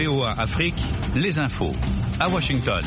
VOA Afrique, les infos. À Washington.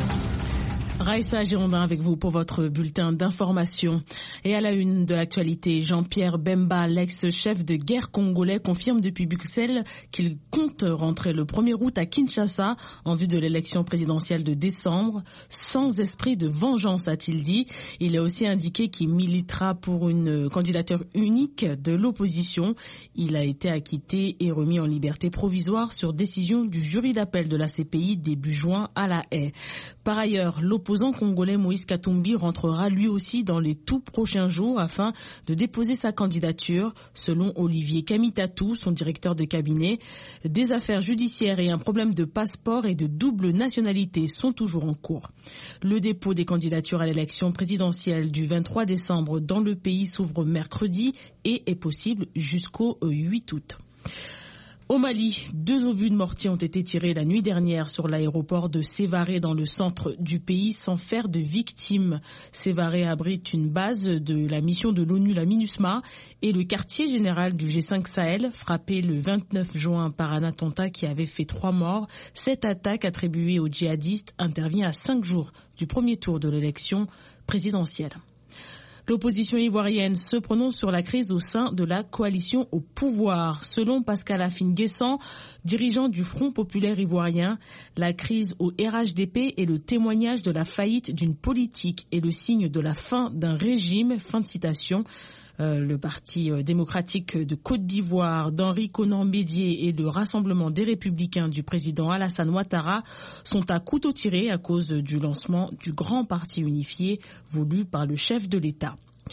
Raïssa Girondin avec vous pour votre bulletin d'information. Et à la une de l'actualité, Jean-Pierre Bemba, l'ex-chef de guerre congolais, confirme depuis Bruxelles qu'il compte rentrer le 1er août à Kinshasa en vue de l'élection présidentielle de décembre. Sans esprit de vengeance, a-t-il dit. Il a aussi indiqué qu'il militera pour une candidature unique de l'opposition. Il a été acquitté et remis en liberté provisoire sur décision du jury d'appel de la CPI début juin à La Haye. Par ailleurs, l'opposant congolais Moïse Katumbi rentrera lui aussi dans les tout prochains jours afin de déposer sa candidature. Selon Olivier Kamitatou, son directeur de cabinet, des affaires judiciaires et un problème de passeport et de double nationalité sont toujours en cours. Le dépôt des candidatures à l'élection présidentielle du 23 décembre dans le pays s'ouvre mercredi et est possible jusqu'au 8 août. Au Mali, 2 obus de mortier ont été tirés la nuit dernière sur l'aéroport de Sévaré dans le centre du pays sans faire de victimes. Sévaré abrite une base de la mission de l'ONU, la MINUSMA, et le quartier général du G5 Sahel, frappé le 29 juin par un attentat qui avait fait 3 morts. Cette attaque attribuée aux djihadistes intervient à 5 jours du premier tour de l'élection présidentielle. L'opposition ivoirienne se prononce sur la crise au sein de la coalition au pouvoir. Selon Pascal Afine-Guessant, dirigeant du Front populaire ivoirien, la crise au RHDP est le témoignage de la faillite d'une politique et le signe de la fin d'un régime. Fin de citation. Le Parti démocratique de Côte d'Ivoire d'Henri Konan Bédié et le Rassemblement des Républicains du président Alassane Ouattara sont à couteau tiré à cause du lancement du grand parti unifié voulu par le chef de l'État.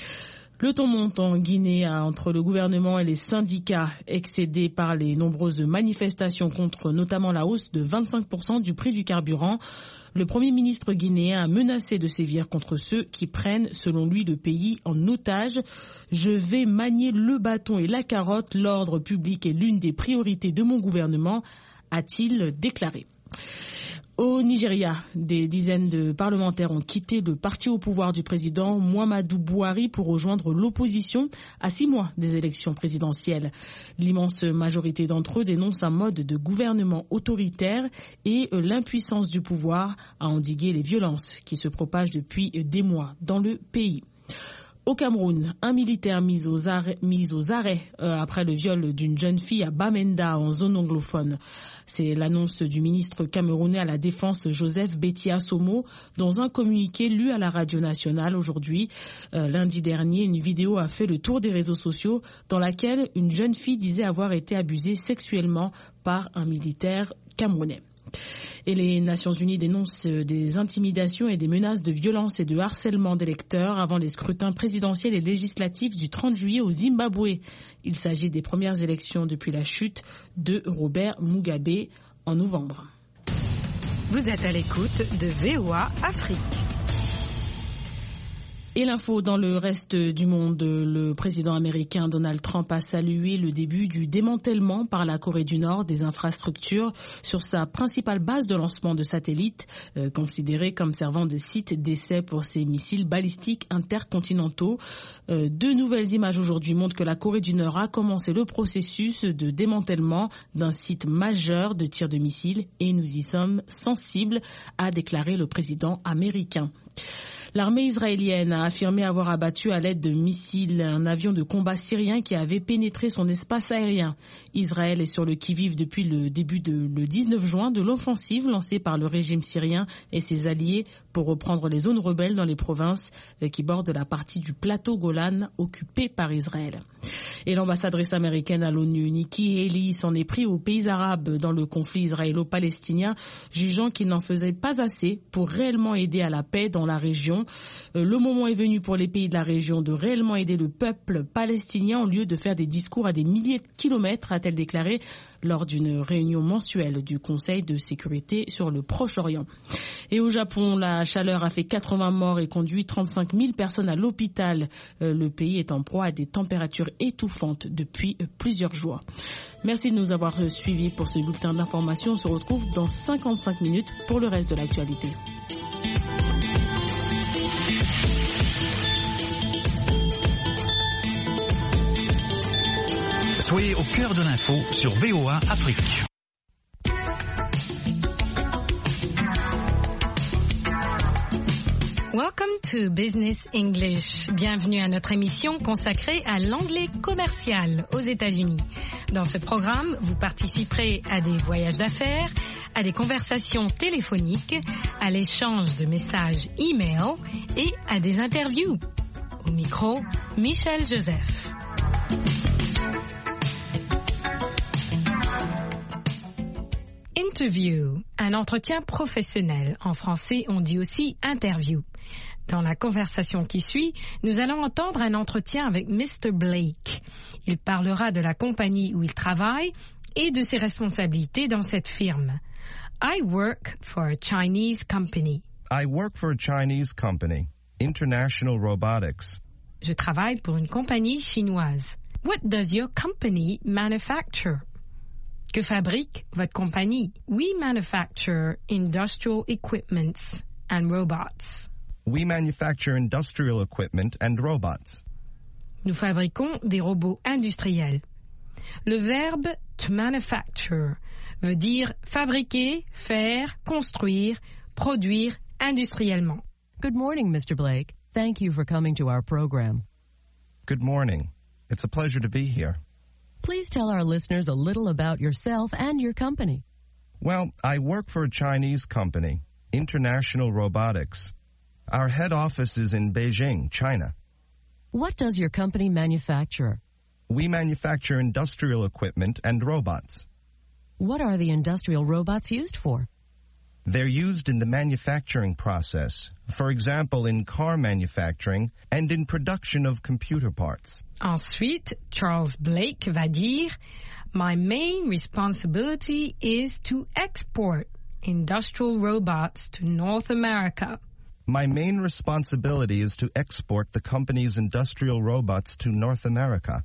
Le ton monte en Guinée entre le gouvernement et les syndicats excédés par les nombreuses manifestations contre notamment la hausse de 25% du prix du carburant. Le Premier ministre guinéen a menacé de sévir contre ceux qui prennent, selon lui, le pays en otage. « Je vais manier le bâton et la carotte. L'ordre public est l'une des priorités de mon gouvernement », a-t-il déclaré. Au Nigeria, des dizaines de parlementaires ont quitté le parti au pouvoir du président Muhammadu Buhari pour rejoindre l'opposition à 6 mois des élections présidentielles. L'immense majorité d'entre eux dénonce un mode de gouvernement autoritaire et l'impuissance du pouvoir à endiguer les violences qui se propagent depuis des mois dans le pays. Au Cameroun, un militaire mis aux arrêts après le viol d'une jeune fille à Bamenda en zone anglophone. C'est l'annonce du ministre camerounais à la Défense Joseph Betty Assomo dans un communiqué lu à la radio nationale aujourd'hui. Lundi dernier, une vidéo a fait le tour des réseaux sociaux dans laquelle une jeune fille disait avoir été abusée sexuellement par un militaire camerounais. Et les Nations Unies dénoncent des intimidations et des menaces de violence et de harcèlement d'électeurs avant les scrutins présidentiels et législatifs du 30 juillet au Zimbabwe. Il s'agit des premières élections depuis la chute de Robert Mugabe en novembre. Vous êtes à l'écoute de VOA Afrique. Et l'info dans le reste du monde, le président américain Donald Trump a salué le début du démantèlement par la Corée du Nord des infrastructures sur sa principale base de lancement de satellites, considérée comme servant de site d'essai pour ses missiles balistiques intercontinentaux. 2 nouvelles images aujourd'hui montrent que la Corée du Nord a commencé le processus de démantèlement d'un site majeur de tir de missiles et nous y sommes sensibles, a déclaré le président américain. L'armée israélienne a affirmé avoir abattu à l'aide de missiles un avion de combat syrien qui avait pénétré son espace aérien. Israël est sur le qui-vive depuis le 19 juin de l'offensive lancée par le régime syrien et ses alliés pour reprendre les zones rebelles dans les provinces qui bordent la partie du plateau Golan occupée par Israël. Et l'ambassadrice américaine à l'ONU, Nikki Haley, s'en est pris aux pays arabes dans le conflit israélo-palestinien, jugeant qu'il n'en faisait pas assez pour réellement aider à la paix dans la région. Le moment est venu pour les pays de la région de réellement aider le peuple palestinien au lieu de faire des discours à des milliers de kilomètres, a-t-elle déclaré lors d'une réunion mensuelle du Conseil de sécurité sur le Proche-Orient. Et au Japon, la chaleur a fait 80 morts et conduit 35 000 personnes à l'hôpital. Le pays est en proie à des températures étouffantes depuis plusieurs jours. Merci de nous avoir suivis pour ce bulletin d'information. On se retrouve dans 55 minutes pour le reste de l'actualité. Soyez au cœur de l'info sur VOA Afrique. Welcome to Business English. Bienvenue à notre émission consacrée à l'anglais commercial aux États-Unis. Dans ce programme, vous participerez à des voyages d'affaires, à des conversations téléphoniques, à l'échange de messages e-mail et à des interviews. Au micro, Michel Joseph. Interview, un entretien professionnel. En français, on dit aussi interview. Dans la conversation qui suit, nous allons entendre un entretien avec Mr. Blake. Il parlera de la compagnie où il travaille et de ses responsabilités dans cette firme. I work for a Chinese company. I work for a Chinese company, International Robotics. Je travaille pour une compagnie chinoise. What does your company manufacture? Que fabrique votre compagnie? We manufacture industrial equipments and robots. We manufacture industrial equipment and robots. Nous fabriquons des robots industriels. Le verbe to manufacture veut dire fabriquer, faire, construire, produire industriellement. Good morning, Mr. Blake. Thank you for coming to our program. Good morning. It's a pleasure to be here. Please tell our listeners a little about yourself and your company. Well, I work for a Chinese company, International Robotics. Our head office is in Beijing, China. What does your company manufacture? We manufacture industrial equipment and robots. What are the industrial robots used for? They're used in the manufacturing process, for example, in car manufacturing and in production of computer parts. Ensuite, Charles Blake va dire, My main responsibility is to export industrial robots to North America. My main responsibility is to export the company's industrial robots to North America.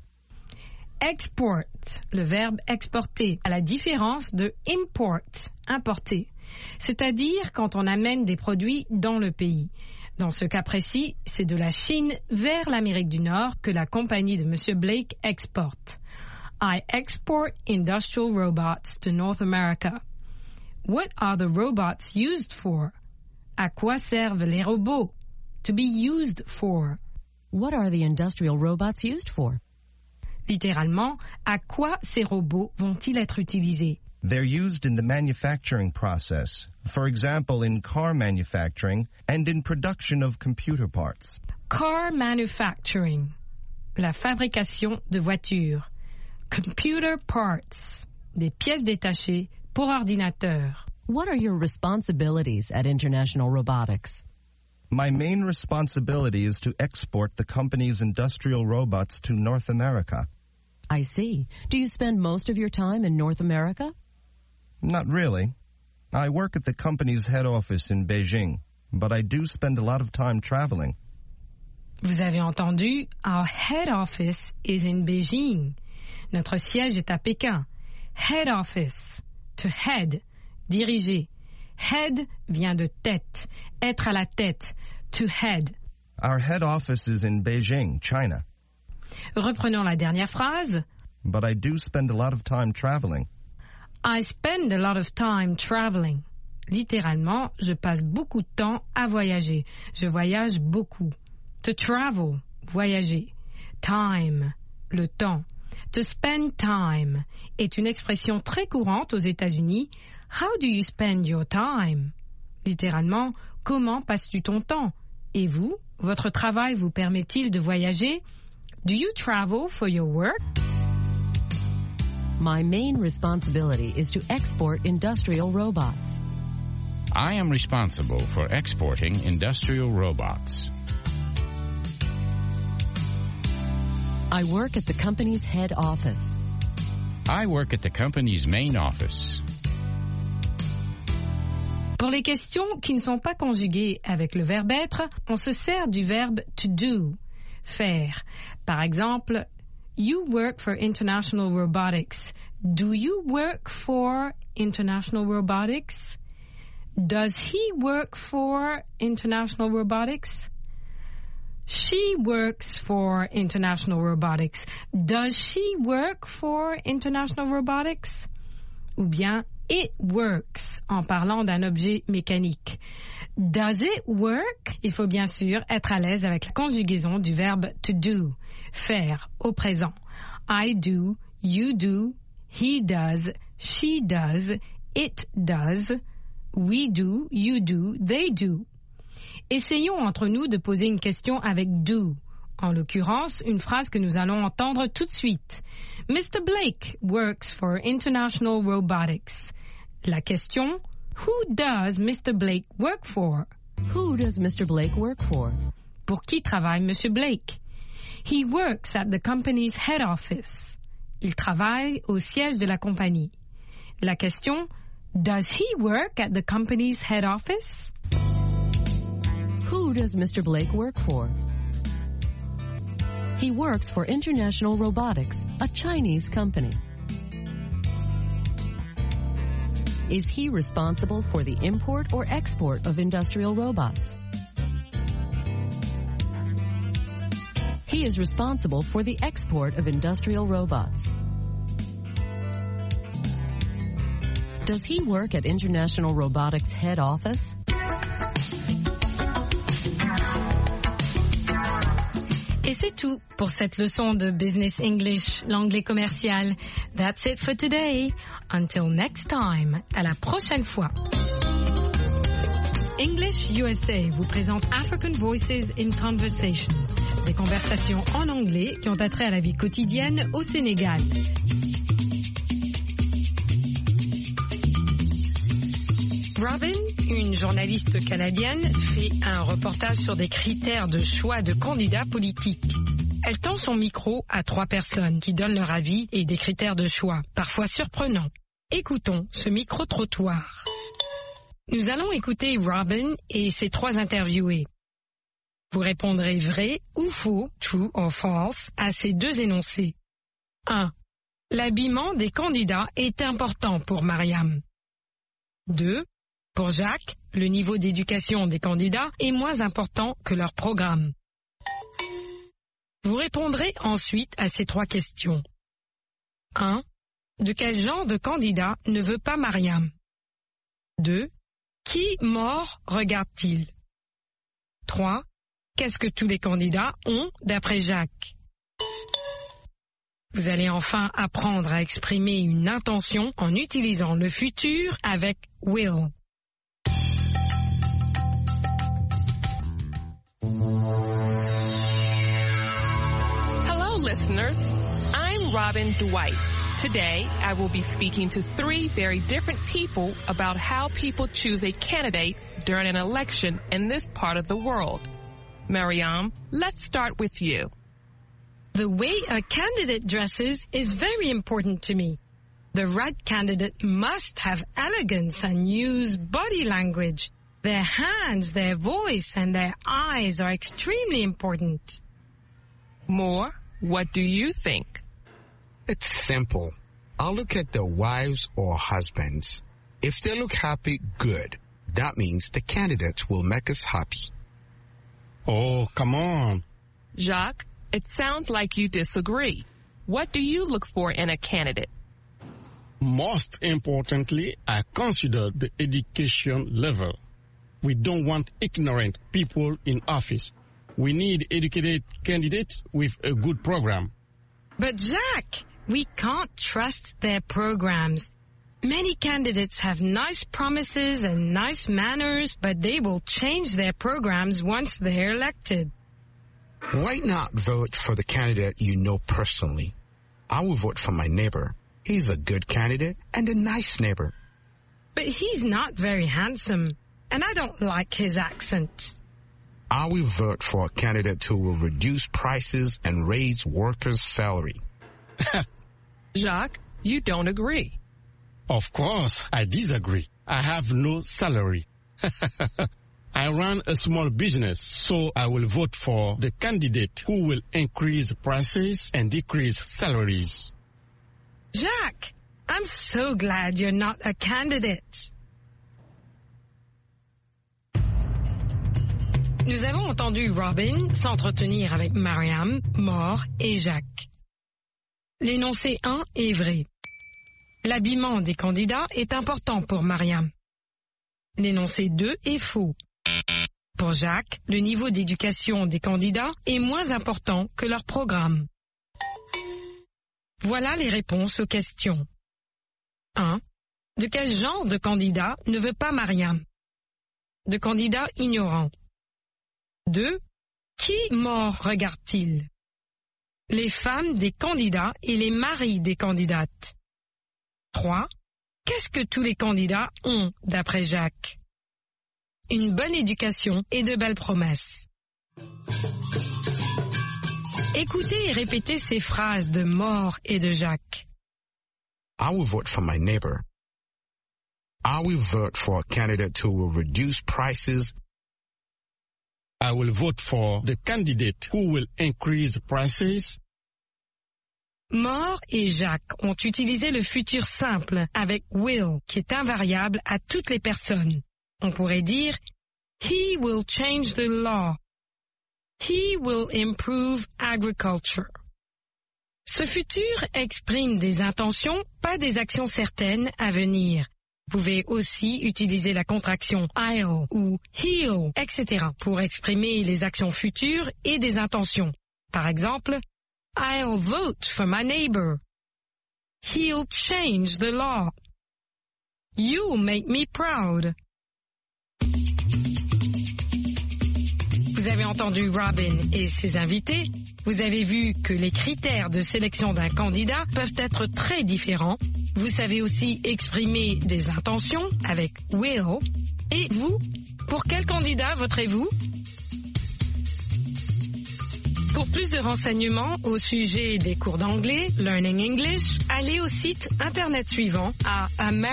Export, le verbe exporter, à la différence de import, importer. C'est-à-dire quand on amène des produits dans le pays. Dans ce cas précis, c'est de la Chine vers l'Amérique du Nord que la compagnie de M. Blake exporte. I export industrial robots to North America. What are the robots used for? À quoi servent les robots? To be used for. What are the industrial robots used for? Littéralement, à quoi ces robots vont-ils être utilisés? They're used in the manufacturing process, for example, in car manufacturing and in production of computer parts. Car manufacturing, la fabrication de voitures. Computer parts, des pièces détachées pour ordinateur. What are your responsibilities at International Robotics? My main responsibility is to export the company's industrial robots to North America. I see. Do you spend most of your time in North America? Not really. I work at the company's head office in Beijing, but I do spend a lot of time traveling. Vous avez entendu, our head office is in Beijing. Notre siège est à Pékin. Head office, to head, diriger. Head vient de tête, être à la tête, to head. Our head office is in Beijing, China. Reprenons la dernière phrase. But I do spend a lot of time traveling. I spend a lot of time traveling. Littéralement, je passe beaucoup de temps à voyager. Je voyage beaucoup. To travel, voyager. Time, le temps. To spend time est une expression très courante aux États-Unis. How do you spend your time? Littéralement, comment passes-tu ton temps? Et vous, votre travail vous permet-il de voyager? Do you travel for your work? My main responsibility is to export industrial robots. I am responsible for exporting industrial robots. I work at the company's head office. I work at the company's main office. Pour les questions qui ne sont pas conjuguées avec le verbe être, on se sert du verbe to do, faire. Par exemple, you work for International Robotics. Do you work for International Robotics? Does he work for International Robotics? She works for International Robotics. Does she work for International Robotics? Ou bien, it works en parlant d'un objet mécanique. Does it work? Il faut bien sûr être à l'aise avec la conjugaison du verbe to do, faire au présent. I do, you do, he does, she does, it does, we do, you do, they do. Essayons entre nous de poser une question avec do. En l'occurrence, une phrase que nous allons entendre tout de suite. Mr. Blake works for International Robotics. La question, who does Mr. Blake work for? Who does Mr. Blake work for? Pour qui travaille Monsieur Blake? He works at the company's head office. Il travaille au siège de la compagnie. La question, does he work at the company's head office? Who does Mr. Blake work for? He works for International Robotics, a Chinese company. Is he responsible for the import or export of industrial robots? He is responsible for the export of industrial robots. Does he work at International Robotics head office? Et c'est tout pour cette leçon de Business English, l'anglais commercial. That's it for today. Until next time. À la prochaine fois. English USA vous présente African Voices in Conversation. Des conversations en anglais qui ont attrait à la vie quotidienne au Sénégal. Robin, une journaliste canadienne, fait un reportage sur des critères de choix de candidats politiques. Elle tend son micro à 3 personnes qui donnent leur avis et des critères de choix, parfois surprenants. Écoutons ce micro-trottoir. Nous allons écouter Robin et ses 3 interviewés. Vous répondrez vrai ou faux, true or false, à ces 2 énoncés. 1. L'habillement des candidats est important pour Mariam. 2. Pour Jacques, le niveau d'éducation des candidats est moins important que leur programme. Vous répondrez ensuite à ces 3 questions. 1. De quel genre de candidat ne veut pas Mariam? 2. Qui mort regarde-t-il? 3. Qu'est-ce que tous les candidats ont d'après Jacques? Vous allez enfin apprendre à exprimer une intention en utilisant le futur avec will. Hello, listeners. I'm Robin Dwight. Today, I will be speaking to 3 very different people about how people choose a candidate during an election in this part of the world. Mariam, let's start with you. The way a candidate dresses is very important to me. The right candidate must have elegance and use body language. Their hands, their voice, and their eyes are extremely important. Moore, what do you think? It's simple. I'll look at their wives or husbands. If they look happy, good. That means the candidate will make us happy. Oh, come on. Jacques, it sounds like you disagree. What do you look for in a candidate? Most importantly, I consider the education level. We don't want ignorant people in office. We need educated candidates with a good program. But Jacques, we can't trust their programs. Many candidates have nice promises and nice manners, but they will change their programs once they're elected. Why not vote for the candidate you know personally? I will vote for my neighbor. He's a good candidate and a nice neighbor. But he's not very handsome, and I don't like his accent. I will vote for a candidate who will reduce prices and raise workers' salary. Jacques, you don't agree. Of course, I disagree. I have no salary. I run a small business, so I will vote for the candidate who will increase prices and decrease salaries. Jacques, I'm so glad you're not a candidate. Nous avons entendu Robin s'entretenir avec Mariam, Moore et Jacques. L'énoncé 1 est vrai. L'habillement des candidats est important pour Mariam. L'énoncé 2 est faux. Pour Jacques, le niveau d'éducation des candidats est moins important que leur programme. Voilà les réponses aux questions. 1. De quel genre de candidat ne veut pas Mariam? De candidat ignorant. 2. Qui mort regarde-t-il? Les femmes des candidats et les maris des candidates. 3. Qu'est-ce que tous les candidats ont d'après Jacques? Une bonne éducation et de belles promesses. Écoutez et répétez ces phrases de Mort et de Jacques. I will vote for my neighbor. I will vote for a candidate who will reduce prices. I will vote for the candidate who will increase prices. Mort et Jacques ont utilisé le futur simple avec will, qui est invariable à toutes les personnes. On pourrait dire He will change the law. He will improve agriculture. Ce futur exprime des intentions, pas des actions certaines à venir. Vous pouvez aussi utiliser la contraction I'll ou he'll, etc. pour exprimer les actions futures et des intentions. Par exemple, I'll vote for my neighbor. He'll change the law. You'll make me proud. Vous avez entendu Robin et ses invités. Vous avez vu que les critères de sélection d'un candidat peuvent être très différents. Vous savez aussi exprimer des intentions avec will. Et vous, pour quel candidat voterez-vous? Pour plus de renseignements au sujet des cours d'anglais, Learning English, allez au site internet suivant à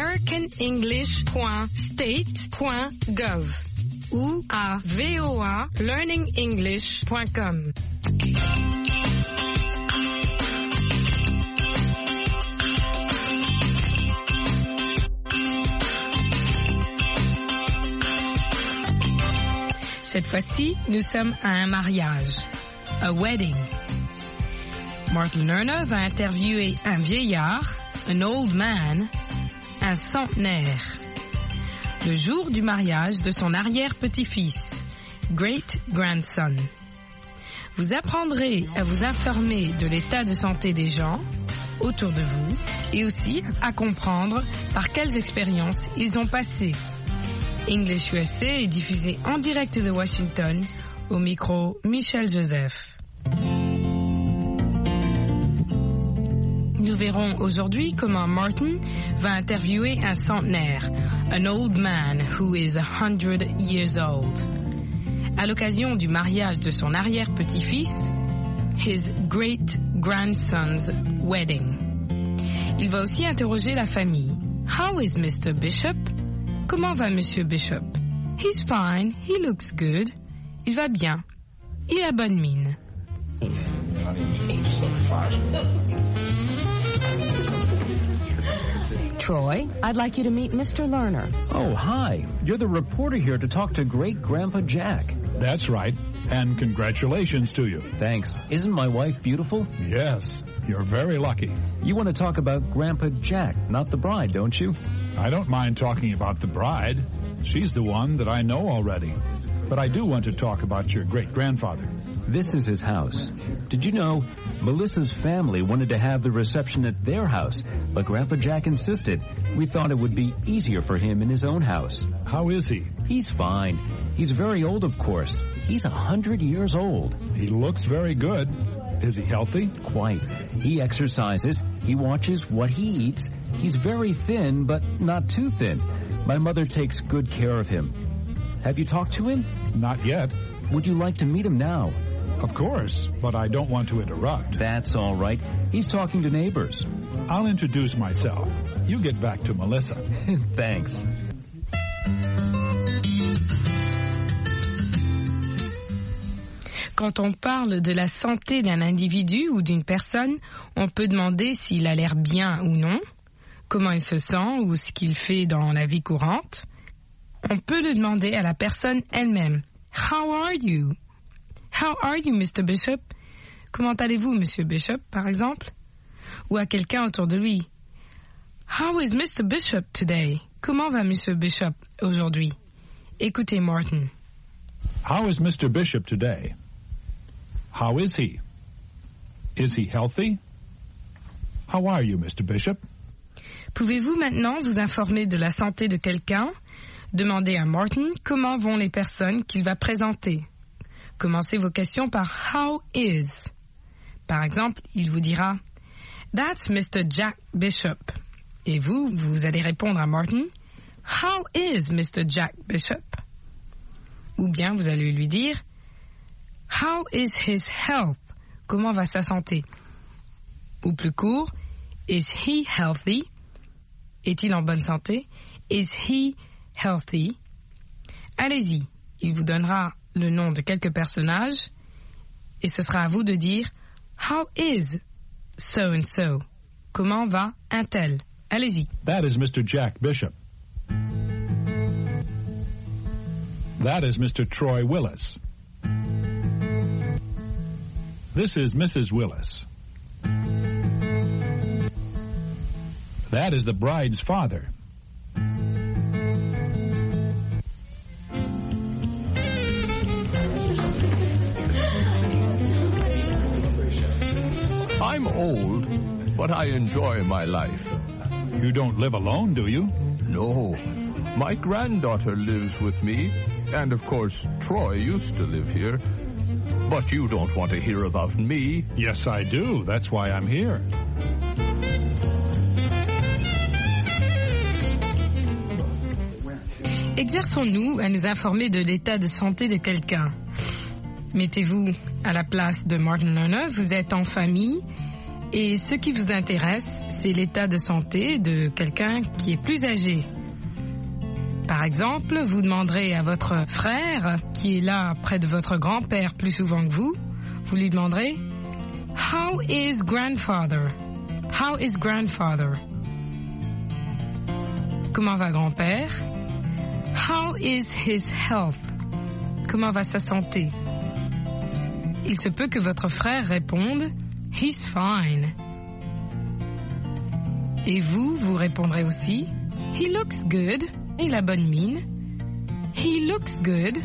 americanenglish.state.gov ou à voalearningenglish.com. Cette fois-ci, nous sommes à un mariage. A wedding. Martin Lerner va interviewer un vieillard, an old man, un centenaire. Le jour du mariage de son arrière-petit-fils, great-grandson. Vous apprendrez à vous informer de l'état de santé des gens autour de vous et aussi à comprendre par quelles expériences ils ont passé. English USA est diffusé en direct de Washington. Au micro, Michel Joseph. Nous verrons aujourd'hui comment Martin va interviewer un centenaire, an old man who is 100 years old. À l'occasion du mariage de son arrière-petit-fils, his great-grandson's wedding. Il va aussi interroger la famille. How is Mr. Bishop? Comment va Monsieur Bishop? He's fine, he looks good. Il va bien. Il a bonne mine. Troy, I'd like you to meet Mr. Lerner. Oh, hi. You're the reporter here to talk to Great-Grandpa Jack. That's right. And congratulations to you. Thanks. Isn't my wife beautiful? Yes. You're very lucky. You want to talk about Grandpa Jack, not the bride, don't you? I don't mind talking about the bride. She's the one that I know already. But I do want to talk about your great-grandfather. This is his house. Did you know Melissa's family wanted to have the reception at their house, but Grandpa Jack insisted. We thought it would be easier for him in his own house. How is he? He's fine. He's very old, of course. He's 100 years old. He looks very good. Is he healthy? Quite. He exercises. He watches what he eats. He's very thin, but not too thin. My mother takes good care of him. Have you talked to him? Not yet. Would you like to meet him now? Of course, but I don't want to interrupt. That's all right. He's talking to neighbors. I'll introduce myself. You get back to Melissa. Thanks. Quand on parle de la santé d'un individu ou d'une personne, on peut demander s'il a l'air bien ou non, comment il se sent ou ce qu'il fait dans la vie courante. On peut le demander à la personne elle-même. How are you? How are you, Mr. Bishop? Comment allez-vous, Monsieur Bishop, par exemple? Ou à quelqu'un autour de lui. How is Mr. Bishop today? Comment va Monsieur Bishop aujourd'hui? Écoutez Martin. How is Mr. Bishop today? How is he? Is he healthy? How are you, Mr. Bishop? Pouvez-vous maintenant vous informer de la santé de quelqu'un? Demandez à Martin comment vont les personnes qu'il va présenter. Commencez vos questions par How is? Par exemple, il vous dira That's Mr. Jack Bishop. Et vous allez répondre à Martin How is Mr. Jack Bishop? Ou bien vous allez lui dire How is his health? Comment va sa santé? Ou plus court, Is he healthy? Est-il en bonne santé? Is he healthy? Allez-y, il vous donnera le nom de quelques personnages et ce sera à vous de dire How is so and so? Comment va un tel? Allez-y. That is Mr. Jack Bishop. That is Mr. Troy Willis. This is Mrs. Willis. That is the bride's father. I'm old, but I enjoy my life. You don't live alone, do you? No. My granddaughter lives with me, and of course, Troy used to live here. But you don't want to hear about me. Yes, I do. That's why I'm here. Exerçons-nous à nous informer de l'état de santé de quelqu'un. Mettez-vous à la place de Martin Lerner, vous êtes en famille et ce qui vous intéresse, c'est l'état de santé de quelqu'un qui est plus âgé. Par exemple, vous demanderez à votre frère, qui est là près de votre grand-père plus souvent que vous lui demanderez « How is grandfather? How is grandfather? » Comment va grand-père? How is his health? Comment va sa santé? Il se peut que votre frère réponde « He's fine ». Et vous répondrez aussi « He looks good ». Il a bonne mine. He looks good.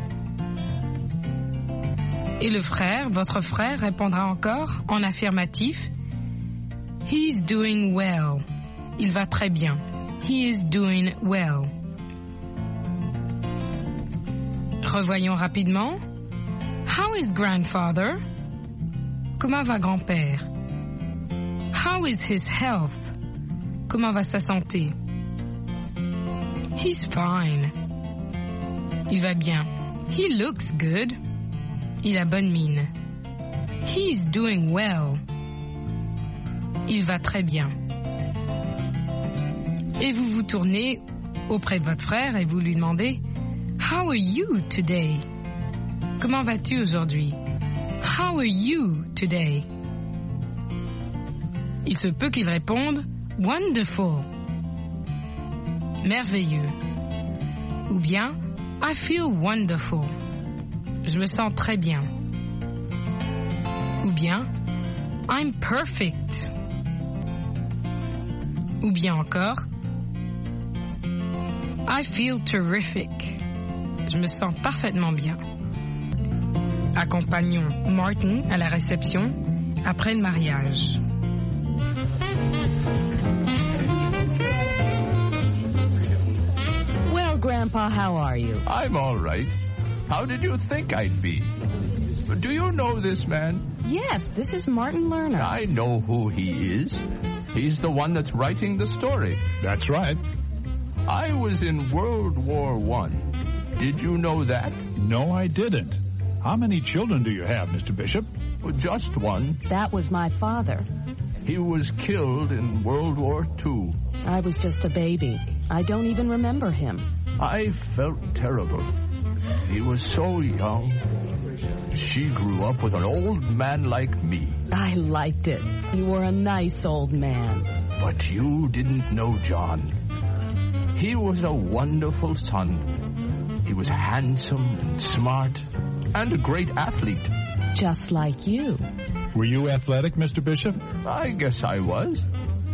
Et le frère, votre frère, répondra encore en affirmatif. He's doing well. Il va très bien. He is doing well. Revoyons rapidement. How is grandfather? Comment va grand-père? How is his health? Comment va sa santé? He's fine. Il va bien. He looks good. Il a bonne mine. He's doing well. Il va très bien. Et vous vous tournez auprès de votre frère et vous lui demandez How are you today? Comment vas-tu aujourd'hui? How are you today? Il se peut qu'il réponde Wonderful. Merveilleux. Ou bien I feel wonderful. Je me sens très bien. Ou bien I'm perfect. Ou bien encore I feel terrific. Je me sens parfaitement bien. Accompagnons Martin à la réception après le mariage. Grandpa, how are you? I'm all right. How did you think I'd be? Do you know this man? Yes, this is Martin Lerner. I know who he is. He's the one that's writing the story. That's right. I was in World War I. Did you know that? No, I didn't. How many children do you have, Mr. Bishop? Just one. That was my father. He was killed in World War II. I was just a baby. I don't even remember him. I felt terrible. He was so young. She grew up with an old man like me. I liked it. You were a nice old man. But you didn't know John. He was a wonderful son. He was handsome and smart and a great athlete. Just like you. Were you athletic, Mr. Bishop? I guess I was.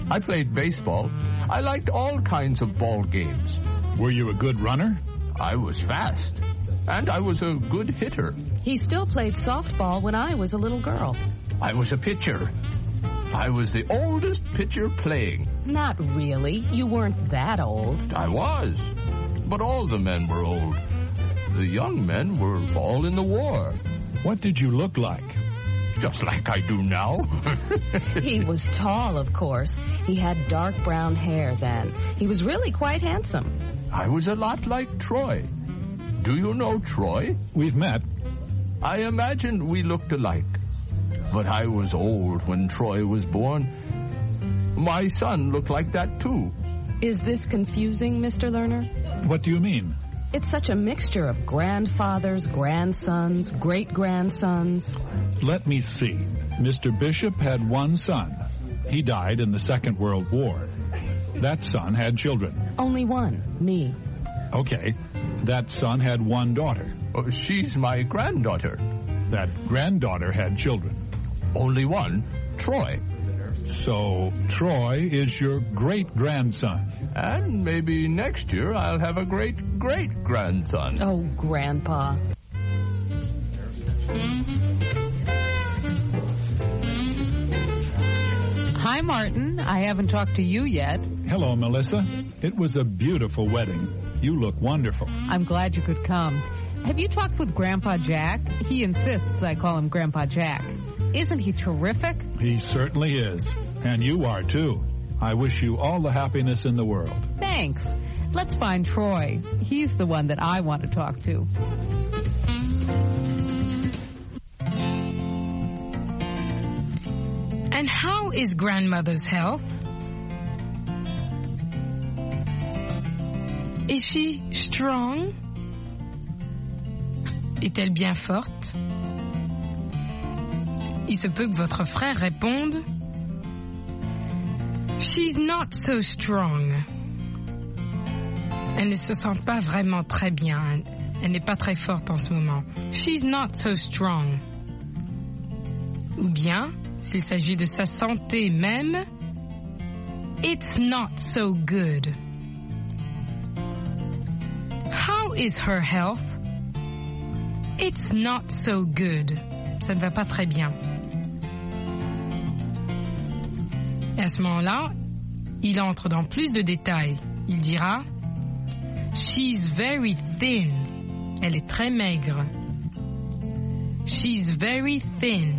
I played baseball. I liked all kinds of ball games. Were you a good runner? I was fast. And I was a good hitter. He still played softball when I was a little girl. I was a pitcher. I was the oldest pitcher playing. Not really. You weren't that old. I was. But all the men were old. The young men were all in the war. What did you look like? Just like I do now. He was tall, of course. He had dark brown hair then. He was really quite handsome. I was a lot like Troy. Do you know Troy? We've met. I imagined we looked alike. But I was old when Troy was born. My son looked like that too. Is this confusing, Mr. Lerner? What do you mean? It's such a mixture of grandfathers, grandsons, great-grandsons. Let me see. Mr. Bishop had one son. He died in the Second World War. That son had children. Only one, me. Okay. That son had one daughter. Oh, she's my granddaughter. That granddaughter had children. Only one, Troy. So Troy is your great-grandson. And maybe next year I'll have a great-great-grandson. Oh, Grandpa. Hi, Martin. I haven't talked to you yet. Hello, Melissa. It was a beautiful wedding. You look wonderful. I'm glad you could come. Have you talked with Grandpa Jack? He insists I call him Grandpa Jack. Isn't he terrific? He certainly is. And you are, too. I wish you all the happiness in the world. Thanks. Let's find Troy. He's the one that I want to talk to. And how is grandmother's health? Is she strong? Est-elle bien forte? Il se peut que votre frère réponde She's not so strong. Elle ne se sent pas vraiment très bien. Elle n'est pas très forte en ce moment. She's not so strong. Ou bien, s'il s'agit de sa santé même, It's not so good. How is her health? It's not so good. Ça ne va pas très bien. Et à ce moment-là, il entre dans plus de détails. Il dira She's very thin. Elle est très maigre. She's very thin.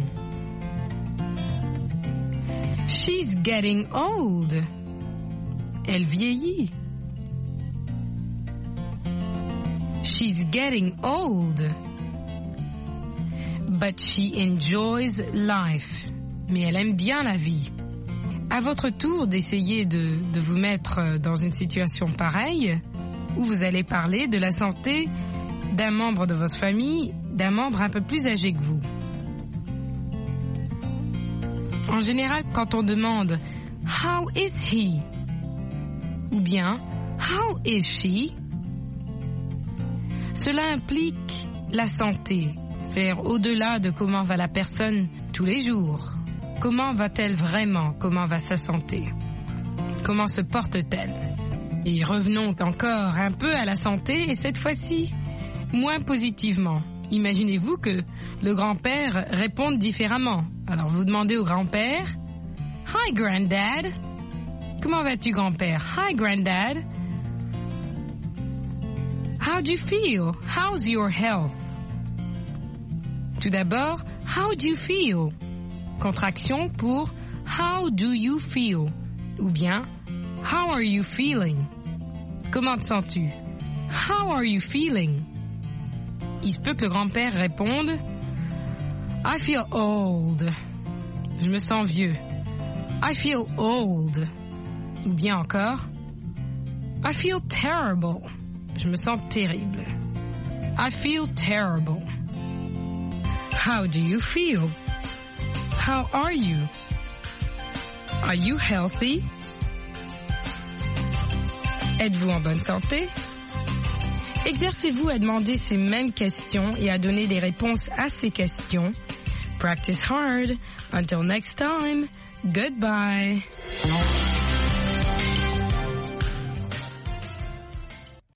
She's getting old. Elle vieillit. She's getting old. But she enjoys life. Mais elle aime bien la vie. À votre tour d'essayer de vous mettre dans une situation pareille, où vous allez parler de la santé d'un membre de votre famille, d'un membre un peu plus âgé que vous. En général, quand on demande « How is he ?» ou bien « How is she ?» cela implique la santé, c'est-à-dire au-delà de comment va la personne tous les jours. Comment va-t-elle vraiment? Comment va sa santé? Comment se porte-t-elle? Et revenons encore un peu à la santé, et cette fois-ci, moins positivement. Imaginez-vous que le grand-père réponde différemment. Alors vous demandez au grand-père, « Hi, Granddad !»« Comment vas-tu, grand-père? »« Hi, Granddad !»« How do you feel? How's your health? » Tout d'abord, « How do you feel? » Contraction pour « How do you feel? » ou bien « How are you feeling? » Comment te sens-tu? « How are you feeling? » Il se peut que le grand-père réponde « I feel old. » Je me sens vieux. « I feel old. » Ou bien encore « I feel terrible. » Je me sens terrible. « I feel terrible. » How do you feel? How are you? Are you healthy? Êtes-vous en bonne santé? Exercez-vous à demander ces mêmes questions et à donner des réponses à ces questions. Practice hard. Until next time, goodbye.